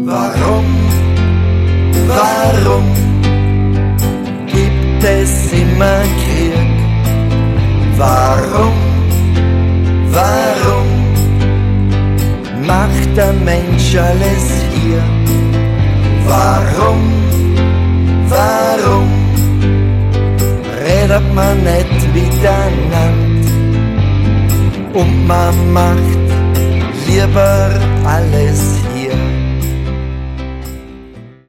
Warum gibt es immer Krieg? Warum macht der Mensch alles hier? Warum redet man nicht miteinander? Und man macht lieber alles hier.